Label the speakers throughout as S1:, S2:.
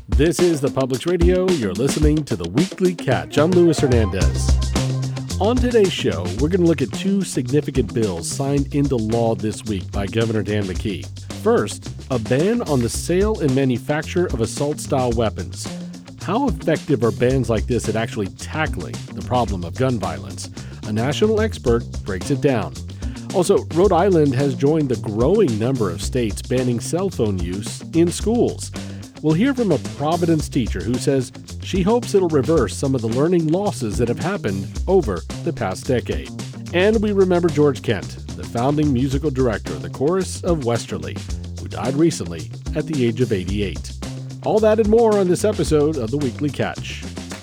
S1: This is the Publix Radio. You're listening to the Weekly Catch. I'm Luis Hernandez. On today's show, we're going to look at two significant bills signed into law this week by Governor Dan McKee. First, a ban on the sale and manufacture of assault-style weapons. How effective are bans like this at actually tackling the problem of gun violence? A national expert breaks it down. Also, Rhode Island has joined the growing number of states banning cell phone use in schools. We'll hear from a Providence teacher who says she hopes it'll reverse some of the learning losses that have happened over the past decade. And we remember George Kent, the founding musical director of the Chorus of Westerly, who died recently at the age of 88. All that and more on this episode of The Weekly Catch.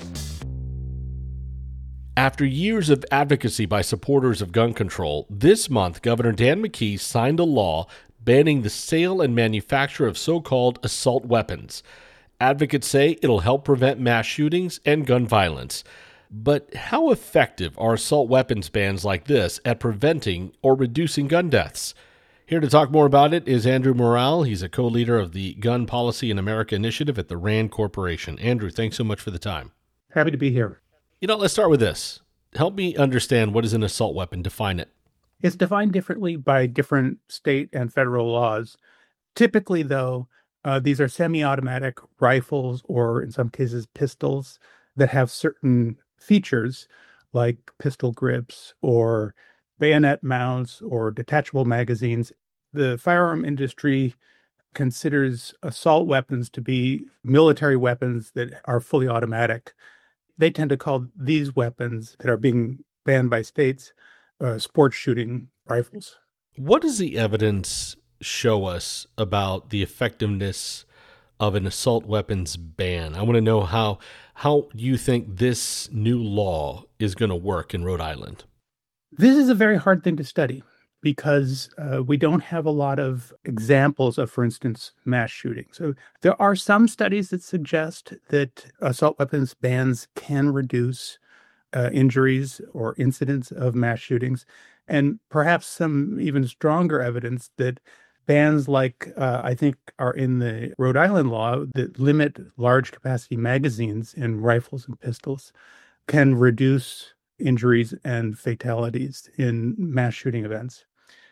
S1: After years of advocacy by supporters of gun control, this month Governor Dan McKee signed a law banning the sale and manufacture of so-called assault weapons. Advocates say it'll help prevent mass shootings and gun violence. But how effective are assault weapons bans like this at preventing or reducing gun deaths? Here to talk more about it is Andrew Morale. He's a co-leader of the Gun Policy in America initiative at the RAND Corporation. Andrew, thanks so much for the time.
S2: Happy to be here.
S1: Let's start with this. Help me understand, what is an assault weapon? Define it.
S2: It's defined differently by different state and federal laws. Typically, though, these are semi-automatic rifles or, in some cases, pistols that have certain features like pistol grips or bayonet mounts or detachable magazines. The firearm industry considers assault weapons to be military weapons that are fully automatic. They tend to call these weapons that are being banned by states sports shooting rifles.
S1: What does the evidence show us about the effectiveness of an assault weapons ban? I want to know how you think this new law is going to work in Rhode Island.
S2: This is a very hard thing to study because we don't have a lot of examples of, for instance, mass shooting. So there are some studies that suggest that assault weapons bans can reduce injuries or incidents of mass shootings, and perhaps some even stronger evidence that bans like I think are in the Rhode Island law that limit large capacity magazines in rifles and pistols can reduce injuries and fatalities in mass shooting events.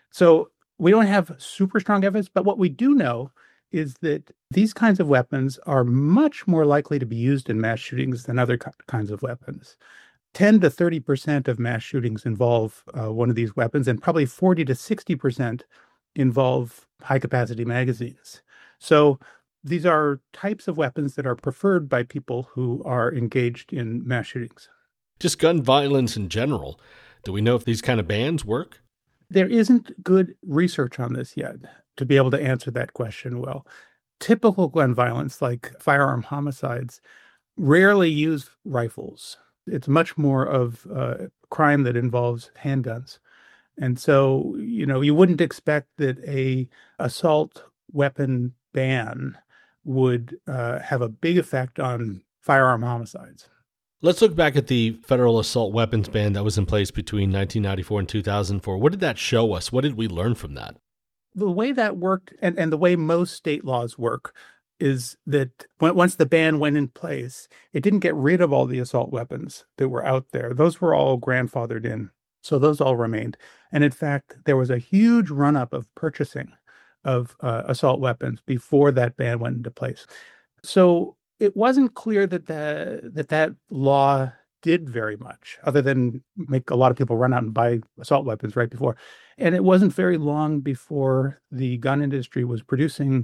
S2: So we don't have super strong evidence, but what we do know is that these kinds of weapons are much more likely to be used in mass shootings than other kinds of weapons. 10 to 30% of mass shootings involve one of these weapons, and probably 40 to 60% involve high-capacity magazines. So these are types of weapons that are preferred by people who are engaged in mass shootings.
S1: Just gun violence in general. Do we know if these kind of bans work?
S2: There isn't good research on this yet to be able to answer that question well. Typical gun violence, like firearm homicides, rarely use rifles. It's much more of a crime that involves handguns. And so, you wouldn't expect that a assault weapon ban would have a big effect on firearm homicides.
S1: Let's look back at the federal assault weapons ban that was in place between 1994 and 2004. What did that show us? What did we learn from that?
S2: The way that worked, and the way most state laws work, is that once the ban went in place, it didn't get rid of all the assault weapons that were out there. Those were all grandfathered in. So those all remained. And in fact, there was a huge run-up of purchasing of assault weapons before that ban went into place. So it wasn't clear that law did very much, other than make a lot of people run out and buy assault weapons right before. And it wasn't very long before the gun industry was producing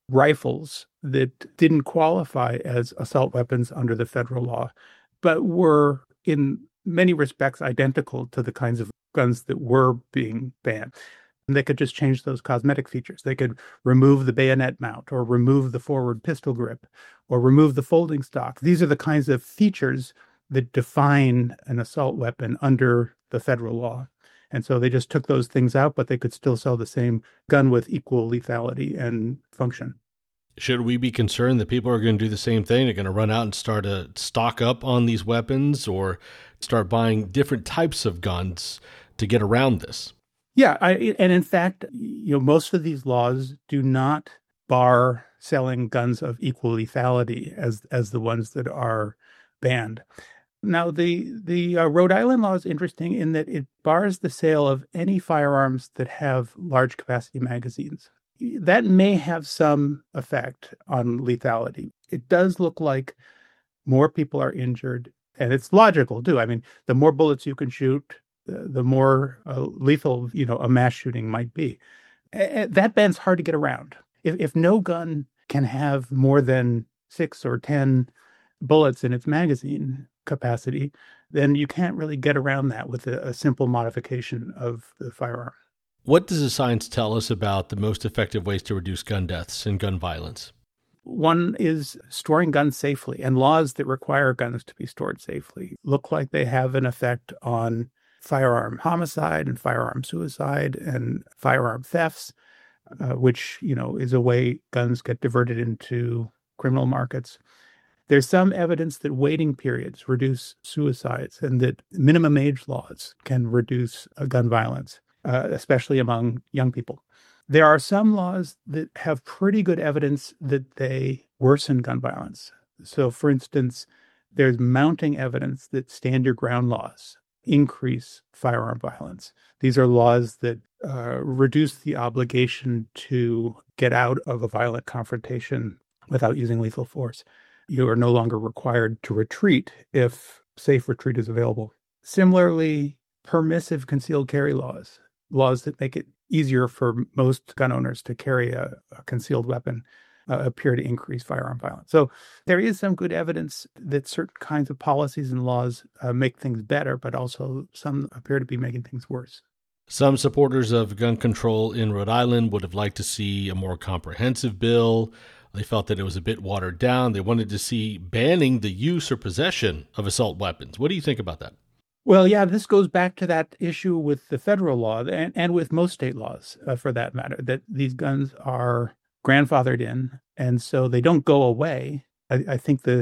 S2: rifles that didn't qualify as assault weapons under the federal law, but were in many respects identical to the kinds of guns that were being banned. And they could just change those cosmetic features. They could remove the bayonet mount or remove the forward pistol grip or remove the folding stock. These are the kinds of features that define an assault weapon under the federal law. And so they just took those things out, but they could still sell the same gun with equal lethality and function.
S1: Should we be concerned that people are going to do the same thing? They're going to run out and start to stock up on these weapons or start buying different types of guns to get around this?
S2: Yeah, and in fact, most of these laws do not bar selling guns of equal lethality as the ones that are banned. Now, the Rhode Island law is interesting in that it bars the sale of any firearms that have large capacity magazines. That may have some effect on lethality. It does look like more people are injured, and it's logical too. I mean, the more bullets you can shoot, the more lethal, a mass shooting might be. That ban's hard to get around. If no gun can have more than 6 or 10 bullets in its magazine capacity, then you can't really get around that with a simple modification of the firearm.
S1: What does the science tell us about the most effective ways to reduce gun deaths and gun violence?
S2: One is storing guns safely, and laws that require guns to be stored safely look like they have an effect on firearm homicide and firearm suicide and firearm thefts, which, is a way guns get diverted into criminal markets. There's some evidence that waiting periods reduce suicides and that minimum age laws can reduce gun violence, especially among young people. There are some laws that have pretty good evidence that they worsen gun violence. So, for instance, there's mounting evidence that stand your ground laws increase firearm violence. These are laws that reduce the obligation to get out of a violent confrontation without using lethal force. You are no longer required to retreat if safe retreat is available. Similarly, permissive concealed carry laws that make it easier for most gun owners to carry a concealed weapon, appear to increase firearm violence. So there is some good evidence that certain kinds of policies and laws make things better, but also some appear to be making things worse.
S1: Some supporters of gun control in Rhode Island would have liked to see a more comprehensive bill. They felt that it was a bit watered down. They wanted to see banning the use or possession of assault weapons. What do you think about that?
S2: Well, yeah, this goes back to that issue with the federal law and with most state laws, for that matter, that these guns are grandfathered in, and so they don't go away. I think the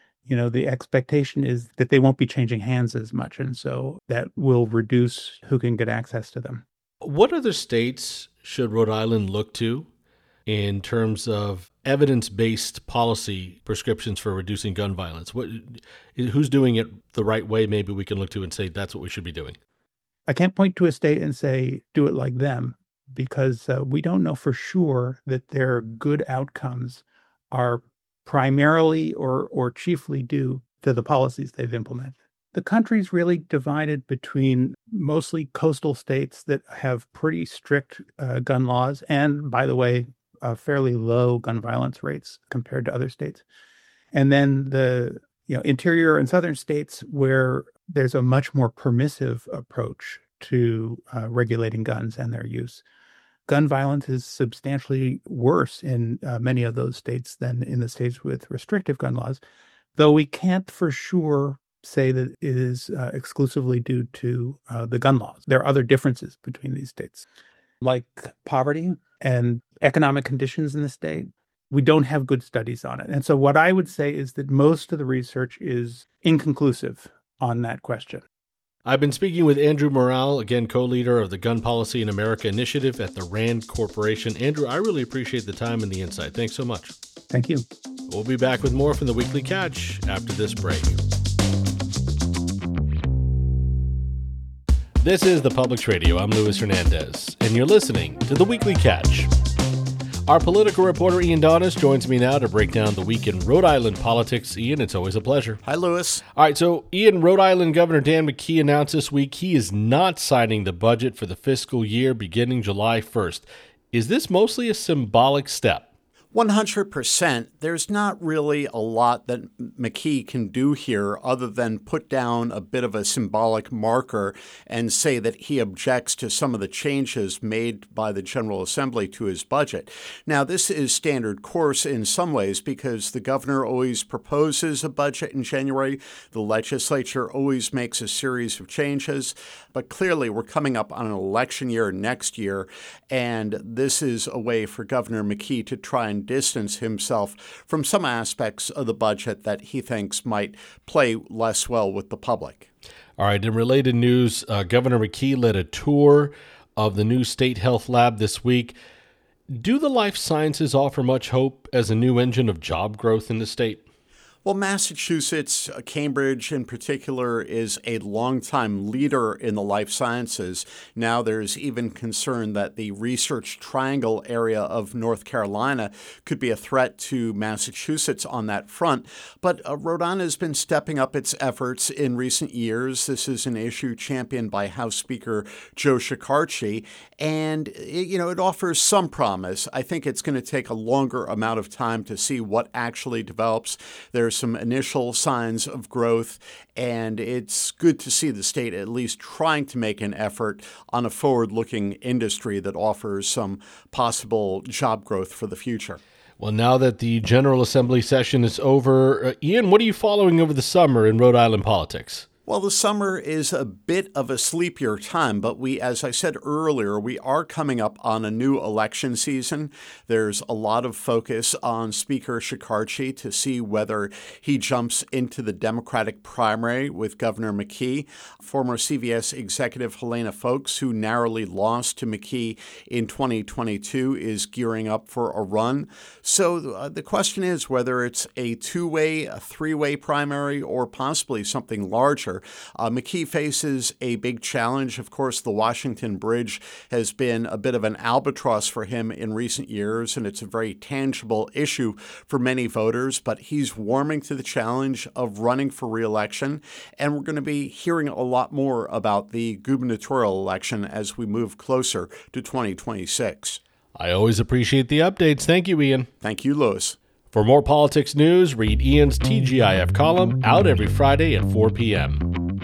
S2: expectation is that they won't be changing hands as much, and so that will reduce who can get access to them.
S1: What other states should Rhode Island look to in terms of evidence-based policy prescriptions for reducing gun violence? Who's doing it the right way? Maybe we can look to and say that's what we should be doing.
S2: I can't point to a state and say do it like them, because we don't know for sure that their good outcomes are primarily or chiefly due to the policies they've implemented. The country's really divided between mostly coastal states that have pretty strict gun laws and, by the way, fairly low gun violence rates compared to other states. And then the interior and southern states where there's a much more permissive approach to regulating guns and their use. Gun violence is substantially worse in many of those states than in the states with restrictive gun laws, though we can't for sure say that it is exclusively due to the gun laws. There are other differences between these states, like poverty and economic conditions in the state. We don't have good studies on it. And so what I would say is that most of the research is inconclusive on that question.
S1: I've been speaking with Andrew Morale, again, co-leader of the Gun Policy in America initiative at the RAND Corporation. Andrew, I really appreciate the time and the insight. Thanks so much.
S2: Thank you.
S1: We'll be back with more from The Weekly Catch after this break. This is the Publix Radio. I'm Luis Hernandez, and you're listening to The Weekly Catch. Our political reporter, Ian Donis, joins me now to break down the week in Rhode Island politics. Ian, it's always a pleasure.
S3: Hi, Luis.
S1: All right, so Ian, Rhode Island Governor Dan McKee announced this week he is not signing the budget for the fiscal year beginning July 1st. Is this mostly a symbolic step?
S3: 100%. There's not really a lot that McKee can do here other than put down a bit of a symbolic marker and say that he objects to some of the changes made by the General Assembly to his budget. Now, this is standard course in some ways because the governor always proposes a budget in January. The legislature always makes a series of changes. But clearly, we're coming up on an election year next year, and this is a way for Governor McKee to try and distance himself from some aspects of the budget that he thinks might play less well with the public.
S1: All right, in related news, Governor McKee led a tour of the new state health lab this week. Do the life sciences offer much hope as a new engine of job growth in the state?
S3: Well, Massachusetts, Cambridge in particular, is a longtime leader in the life sciences. Now there's even concern that the Research Triangle area of North Carolina could be a threat to Massachusetts on that front. But Rhode Island has been stepping up its efforts in recent years. This is an issue championed by House Speaker Joe Shekarchi, and it offers some promise. I think it's going to take a longer amount of time to see what actually develops. There's some initial signs of growth, and it's good to see the state at least trying to make an effort on a forward-looking industry that offers some possible job growth for the future.
S1: Well, now that the General Assembly session is over, Ian, what are you following over the summer in Rhode Island politics?
S3: Well, the summer is a bit of a sleepier time, but as I said earlier, we are coming up on a new election season. There's a lot of focus on Speaker Shekarchi to see whether he jumps into the Democratic primary with Governor McKee. Former CVS executive Helena Foulkes, who narrowly lost to McKee in 2022, is gearing up for a run. So the question is whether it's a two-way, a three-way primary, or possibly something larger. McKee faces a big challenge. Of course, the Washington Bridge has been a bit of an albatross for him in recent years, and it's a very tangible issue for many voters. But he's warming to the challenge of running for re-election, and we're going to be hearing a lot more about the gubernatorial election as we move closer to 2026.
S1: I always appreciate the updates. Thank you, Ian.
S3: Thank you, Louis.
S1: For more politics news, read Ian's TGIF column, out every Friday at 4 p.m.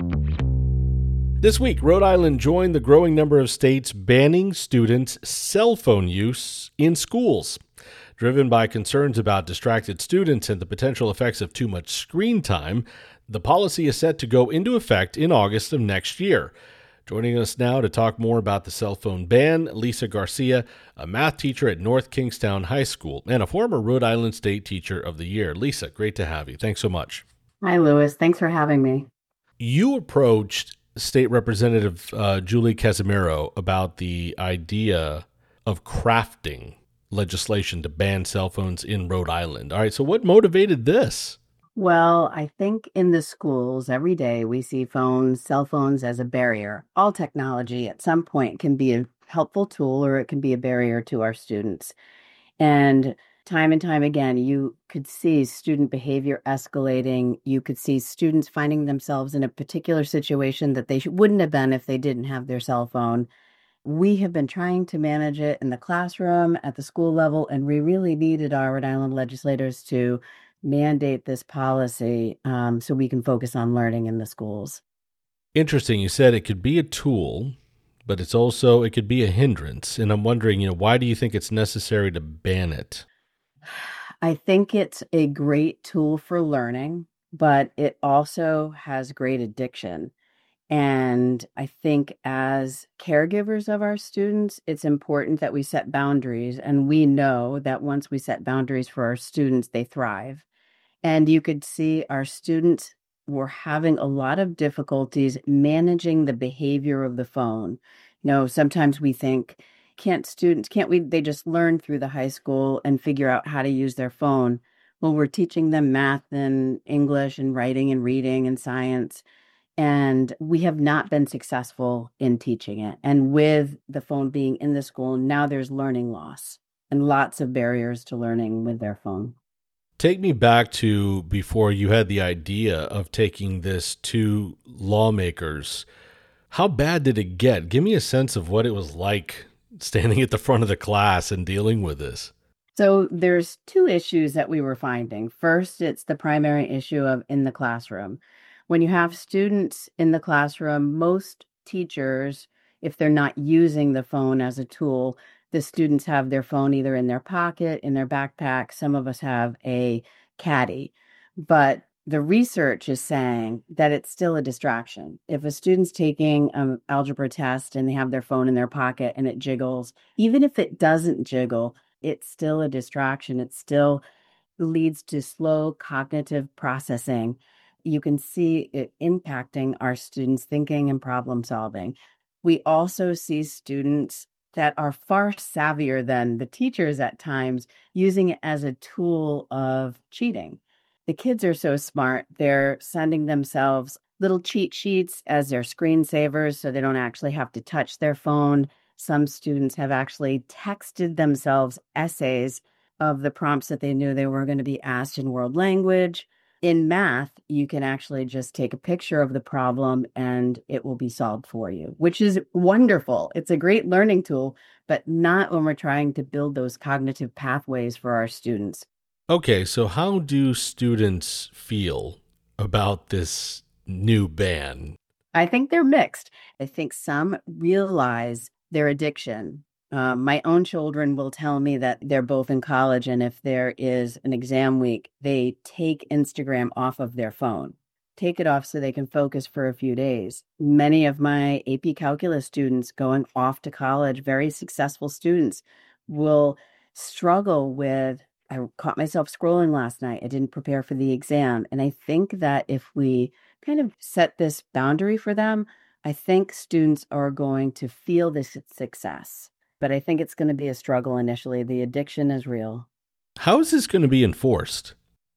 S1: This week, Rhode Island joined the growing number of states banning students' cell phone use in schools. Driven by concerns about distracted students and the potential effects of too much screen time, the policy is set to go into effect in August of next year. Joining us now to talk more about the cell phone ban, Lisa Garcia, a math teacher at North Kingstown High School and a former Rhode Island State Teacher of the Year. Lisa, great to have you. Thanks so much.
S4: Hi, Louis. Thanks for having me.
S1: You approached State Representative Julie Casimiro about the idea of crafting legislation to ban cell phones in Rhode Island. All right, so what motivated this?
S4: Well, I think in the schools every day we see cell phones as a barrier. All technology at some point can be a helpful tool or it can be a barrier to our students. And time again, you could see student behavior escalating. You could see students finding themselves in a particular situation that they wouldn't have been if they didn't have their cell phone. We have been trying to manage it in the classroom, at the school level, and we really needed our Rhode Island legislators to mandate this policy so we can focus on learning in the schools.
S1: Interesting. You said it could be a tool, but it could be a hindrance. And I'm wondering, why do you think it's necessary to ban it?
S4: I think it's a great tool for learning, but it also has great addiction. And I think as caregivers of our students, it's important that we set boundaries. And we know that once we set boundaries for our students, they thrive. And you could see our students were having a lot of difficulties managing the behavior of the phone. Sometimes we think, they just learn through the high school and figure out how to use their phone? Well, we're teaching them math and English and writing and reading and science. And we have not been successful in teaching it. And with the phone being in the school, now there's learning loss and lots of barriers to learning with their phone.
S1: Take me back to before you had the idea of taking this to lawmakers. How bad did it get? Give me a sense of what it was like standing at the front of the class and dealing with this.
S4: So there's two issues that we were finding. First, it's the primary issue of in the classroom. When you have students in the classroom, most teachers, if they're not using the phone as a tool, the students have their phone either in their pocket, in their backpack. Some of us have a caddy. But the research is saying that it's still a distraction. If a student's taking an algebra test and they have their phone in their pocket and it jiggles, even if it doesn't jiggle, it's still a distraction. It still leads to slow cognitive processing. You can see it impacting our students' thinking and problem solving. We also see students that are far savvier than the teachers at times, using it as a tool of cheating. The kids are so smart, they're sending themselves little cheat sheets as their screensavers so they don't actually have to touch their phone. Some students have actually texted themselves essays of the prompts that they knew they were going to be asked in world language. In math, you can actually just take a picture of the problem and it will be solved for you, which is wonderful. It's a great learning tool, but not when we're trying to build those cognitive pathways for our students.
S1: Okay, so how do students feel about this new ban?
S4: I think they're mixed. I think some realize their addiction. My own children will tell me that they're both in college, and if there is an exam week, they take Instagram off of their phone, take it off so they can focus for a few days. Many of my AP Calculus students going off to college, very successful students, will struggle with, I caught myself scrolling last night. I didn't prepare for the exam. And I think that if we kind of set this boundary for them, I think students are going to feel this success. But I think it's going to be a struggle initially. The addiction is real.
S1: How is this going to be enforced?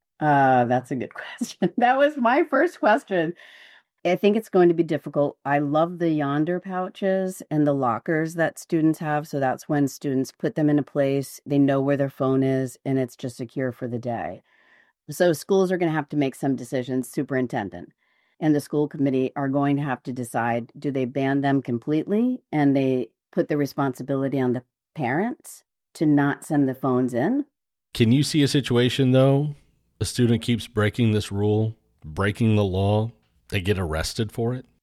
S4: That's a good question. That was my first question. I think it's going to be difficult. I love the Yonder pouches and the lockers that students have. So that's when students put them in a place, they know where their phone is, and it's just secure for the day. So schools are going to have to make some decisions, superintendent and the school committee are going to have to decide, do they ban them completely and they put the responsibility on the parents to not send the phones in?
S1: Can you see a situation, though, a student keeps breaking this rule, breaking the law, they get arrested for it?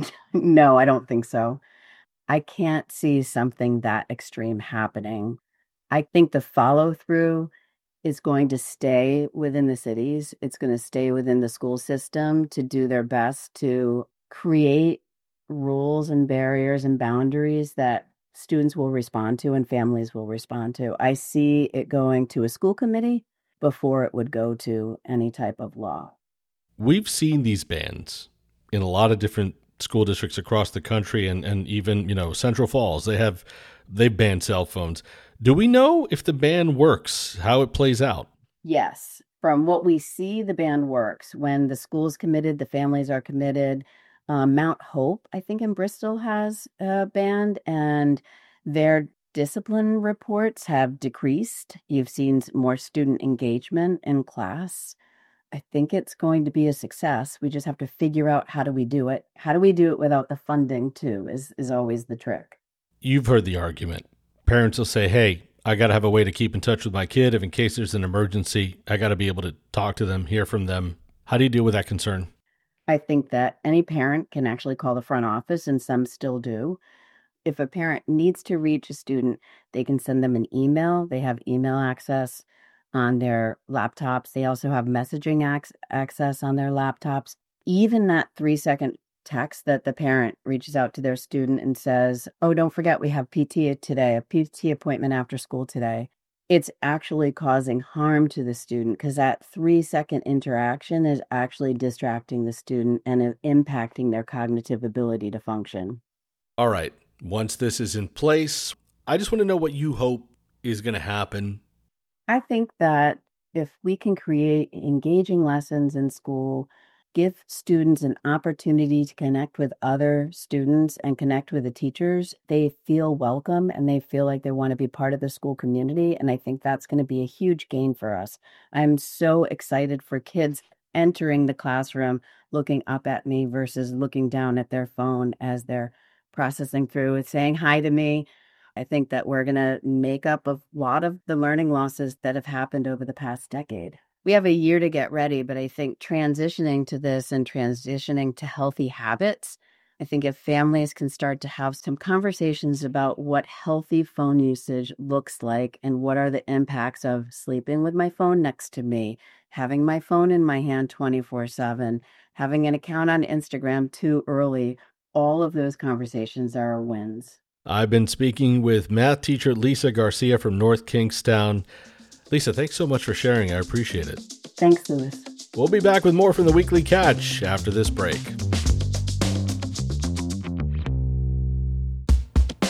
S4: No, I don't think so. I can't see something that extreme happening. I think the follow through is going to stay within the cities. It's going to stay within the school system to do their best to create rules and barriers and boundaries that students will respond to and families will respond to. I see it going to a school committee before it would go to any type of law.
S1: We've seen these bans in a lot of different school districts across the country and even, Central Falls. They've banned cell phones. Do we know if the ban works, how it plays out?
S4: Yes. From what we see, the ban works. When the school's committed, the families are committed. Mount Hope, I think in Bristol, has banned, and their discipline reports have decreased. You've seen more student engagement in class. I think it's going to be a success. We just have to figure out how do we do it. How do we do it without the funding too is always the trick.
S1: You've heard the argument. Parents will say, hey, I got to have a way to keep in touch with my kid. If in case there's an emergency, I got to be able to talk to them, hear from them. How do you deal with that concern?
S4: I think that any parent can actually call the front office, and some still do. If a parent needs to reach a student, they can send them an email. They have email access on their laptops. They also have messaging access on their laptops. Even that 3-second text that the parent reaches out to their student and says, oh, don't forget we have PT today, a PT appointment after school today. It's actually causing harm to the student because that 3-second interaction is actually distracting the student and impacting their cognitive ability to function.
S1: All right. Once this is in place, I just want to know what you hope is going to happen.
S4: I think that if we can create engaging lessons in school, give students an opportunity to connect with other students and connect with the teachers, they feel welcome and they feel like they want to be part of the school community. And I think that's going to be a huge gain for us. I'm so excited for kids entering the classroom, looking up at me versus looking down at their phone as they're processing through it, saying hi to me. I think that we're going to make up a lot of the learning losses that have happened over the past decade. We have a year to get ready, but I think transitioning to this and transitioning to healthy habits, I think if families can start to have some conversations about what healthy phone usage looks like and what are the impacts of sleeping with my phone next to me, having my phone in my hand 24/7, having an account on Instagram too early, all of those conversations are wins.
S1: I've been speaking with math teacher Lisa Garcia from North Kingstown. Lisa, thanks so much for sharing. I appreciate it.
S4: Thanks, Louis.
S1: We'll be back with more from the Weekly Catch after this break.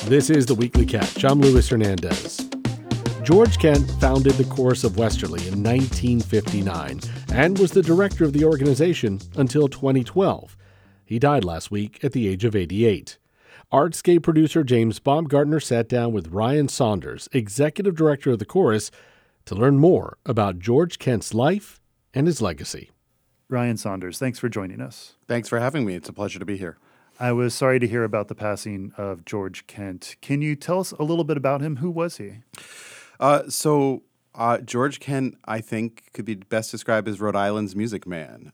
S1: This is The Weekly Catch. I'm Luis Hernandez. George Kent founded the Chorus of Westerly in 1959 and was the director of the organization until 2012. He died last week at the age of 88. Artscape producer James Baumgartner sat down with Ryan Saunders, executive director of the Chorus, to learn more about George Kent's life and his legacy.
S5: Ryan Saunders, thanks for joining us.
S6: Thanks for having me. It's a pleasure to be here.
S5: I was sorry to hear about the passing of George Kent. Can you tell us a little bit about him? Who was he?
S6: George Kent, I think, could be best described as Rhode Island's music man.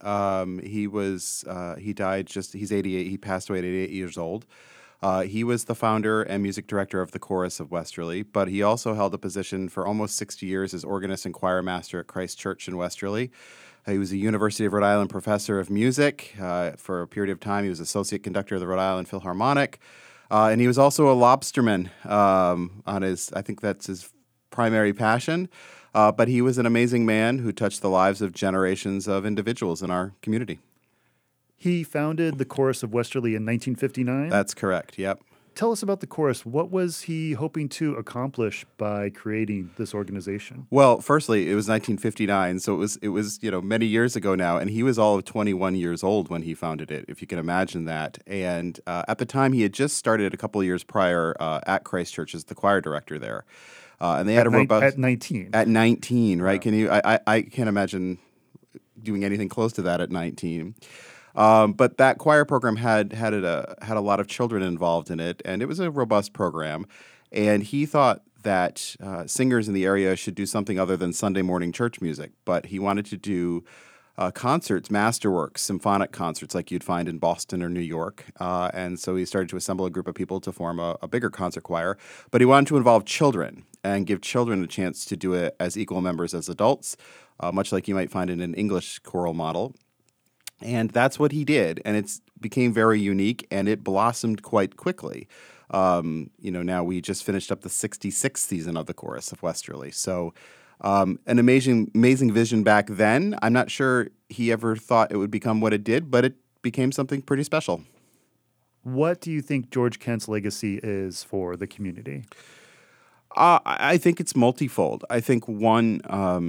S6: He died he's 88. He passed away at 88 years old. He was the founder and music director of the Chorus of Westerly, but he also held a position for almost 60 years as organist and choir master at Christ Church in Westerly. He was a University of Rhode Island professor of music. For a period of time, he was associate conductor of the Rhode Island Philharmonic. And he was also a lobsterman I think that's his primary passion. But he was an amazing man who touched the lives of generations of individuals in our community.
S5: He founded the Chorus of Westerly in 1959?
S6: That's correct, yep.
S5: Tell us about the Chorus. What was he hoping to accomplish by creating this organization?
S6: Well, firstly, it was 1959, so it was many years ago now, and he was all of 21 years old when he founded it, if you can imagine that. And at the time, he had just started a couple of years prior at Christ Church as the choir director there. And they had a robust...
S5: At 19?
S6: At 19, right?
S5: Wow.
S6: I can't imagine doing anything close to that at 19. But that choir program had a lot of children involved in it, and it was a robust program. And he thought that singers in the area should do something other than Sunday morning church music. But he wanted to do concerts, masterworks, symphonic concerts like you'd find in Boston or New York. And so he started to assemble a group of people to form a bigger concert choir. But he wanted to involve children and give children a chance to do it as equal members as adults, much like you might find in an English choral model. And that's what he did, and it became very unique, and it blossomed quite quickly. Now we just finished up the 66th season of the Chorus of Westerly. So an amazing vision back then. I'm not sure he ever thought it would become what it did, but it became something pretty special.
S5: What do you think George Kent's legacy is for the community?
S6: I think it's multifold. I think one,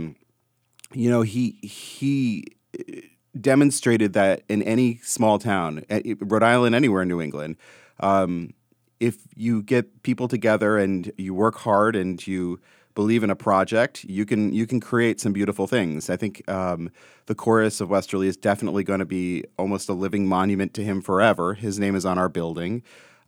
S6: he demonstrated that in any small town, Rhode Island, anywhere in New England, if you get people together and you work hard and you believe in a project, you can create some beautiful things. I think the Chorus of Westerly is definitely going to be almost a living monument to him forever. His name is on our building.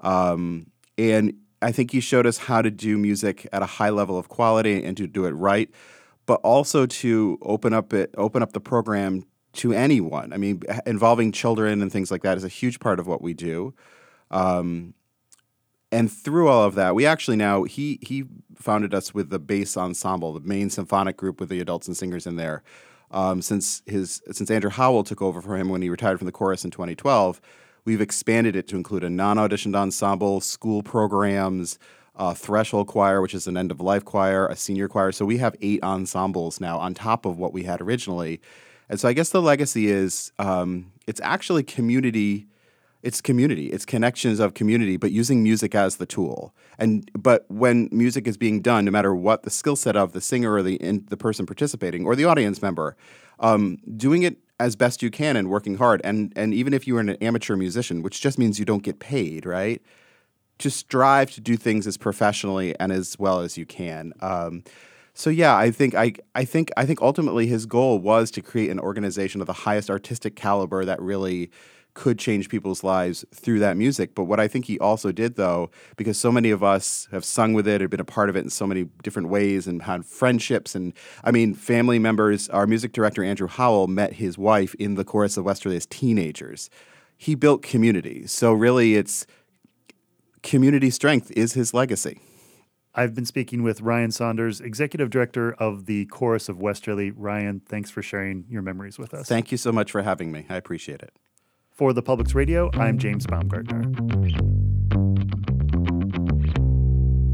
S6: And I think he showed us how to do music at a high level of quality and to do it right, but also to open up the program to anyone. I mean, involving children and things like that is a huge part of what we do. And through all of that, we actually now, he founded us with the bass ensemble, the main symphonic group with the adults and singers in there. Since Andrew Howell took over for him when he retired from the Chorus in 2012, we've expanded it to include a non-auditioned ensemble, school programs, Threshold Choir, which is an end-of-life choir, a senior choir. So we have 8 ensembles now on top of what we had originally. And so I guess the legacy is it's actually community. It's community. It's connections of community, but using music as the tool. But when music is being done, no matter what the skill set of the singer or the person participating or the audience member, doing it as best you can and working hard. And even if you are an amateur musician, which just means you don't get paid, right? Just strive to do things as professionally and as well as you can. So yeah, I think ultimately his goal was to create an organization of the highest artistic caliber that really could change people's lives through that music. But what I think he also did, though, because so many of us have sung with it or been a part of it in so many different ways and had friendships and, family members. Our music director, Andrew Howell, met his wife in the Chorus of Westerly as teenagers. He built community. So really it's community strength is his legacy.
S5: I've been speaking with Ryan Saunders, Executive Director of the Chorus of Westerly. Ryan, thanks for sharing your memories with us.
S6: Thank you so much for having me. I appreciate it.
S5: For the Public's Radio, I'm James Baumgartner.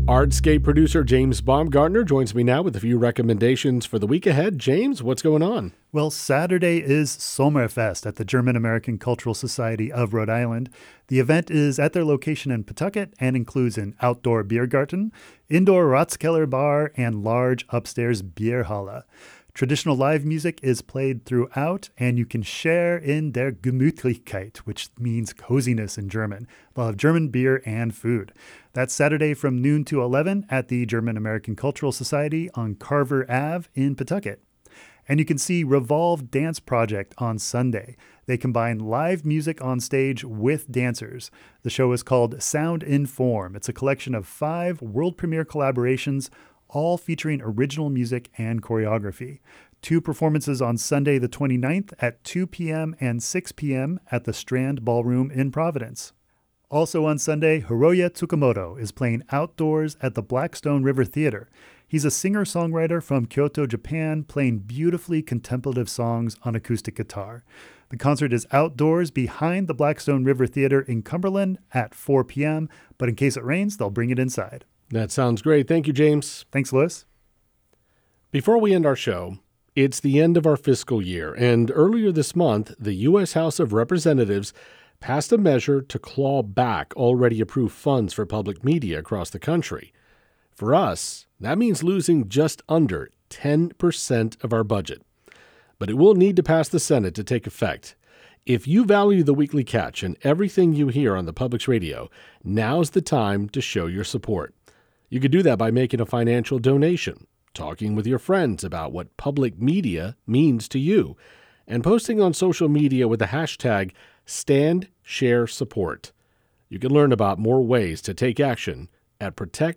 S1: Artscape producer James Baumgartner joins me now with a few recommendations for the week ahead. James, what's going on?
S5: Well, Saturday is Sommerfest at the German American Cultural Society of Rhode Island. The event is at their location in Pawtucket and includes an outdoor beer garden, indoor Ratskeller bar, and large upstairs Bierhalle. Traditional live music is played throughout, and you can share in der Gemütlichkeit, which means coziness in German. They'll have German beer and food. That's Saturday from noon to 11 at the German American Cultural Society on Carver Ave in Pawtucket. And you can see Revolve Dance Project on Sunday. They combine live music on stage with dancers. The show is called Sound in Form. It's a collection of 5 world premiere collaborations, all featuring original music and choreography. 2 performances on Sunday the 29th at 2 p.m. and 6 p.m. at the Strand Ballroom in Providence. Also on Sunday, Hiroya Tsukamoto is playing outdoors at the Blackstone River Theater. He's a singer-songwriter from Kyoto, Japan, playing beautifully contemplative songs on acoustic guitar. The concert is outdoors behind the Blackstone River Theater in Cumberland at 4 p.m., but in case it rains, they'll bring it inside.
S1: That sounds great. Thank you, James.
S5: Thanks, Louis.
S1: Before we end our show, it's the end of our fiscal year, and earlier this month, the U.S. House of Representatives passed a measure to claw back already approved funds for public media across the country. For us, that means losing just under 10% of our budget. But it will need to pass the Senate to take effect. If you value the Weekly Catch and everything you hear on the Public's radio, now's the time to show your support. You could do that by making a financial donation, talking with your friends about what public media means to you, and posting on social media with the hashtag #StandShareSupport. You can learn about more ways to take action at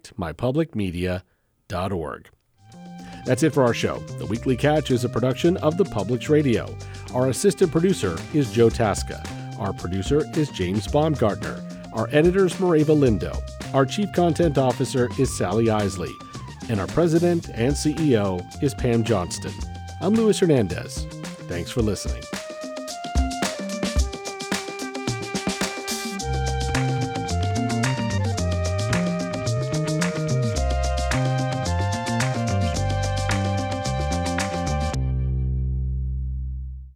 S1: protectmypublicmedia.org. That's it for our show. The Weekly Catch is a production of the Public's Radio. Our assistant producer is Joe Tasca. Our producer is James Baumgartner. Our editor is Mareva Lindo. Our chief content officer is Sally Isley. And our president and CEO is Pam Johnston. I'm Luis Hernandez. Thanks for listening.